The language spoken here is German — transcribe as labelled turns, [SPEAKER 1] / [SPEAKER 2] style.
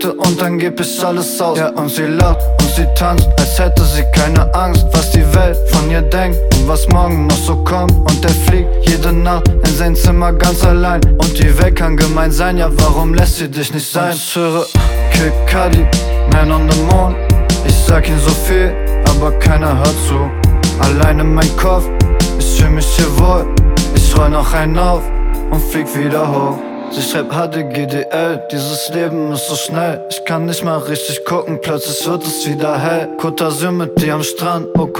[SPEAKER 1] Akte und dann geb ich alles aus. Ja, und sie lacht und sie tanzt, als hätte sie keine Angst, was die Welt von ihr denkt und was morgen noch so kommt. Und er fliegt jede Nacht in sein Zimmer ganz allein. Und die Welt kann gemein sein, ja warum lässt sie dich nicht sein? Und ich höre Kid Cudi, Man on the Moon. Ich sag ihm so viel, aber keiner hört zu. Allein in mein Kopf, ich fühl mich hier wohl. Ich roll noch einen auf und flieg wieder hoch. Sie schreibt HDGDL, dieses Leben ist so schnell. Ich kann nicht mal richtig gucken, plötzlich wird es wieder hell. Côte d'Azur mit dir am Strand, oh